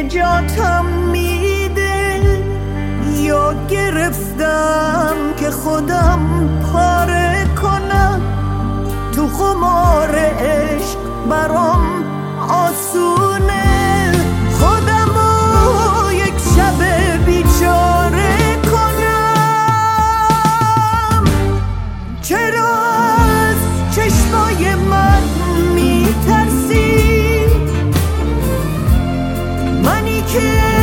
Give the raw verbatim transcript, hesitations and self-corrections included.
نجاتم میده یا گرفتم که خودم پاره کنم؟ تو خمار عشق برام آسونه خودمو یک شب بیچاره کنم. چرا از چشمای من میترسی؟ منی که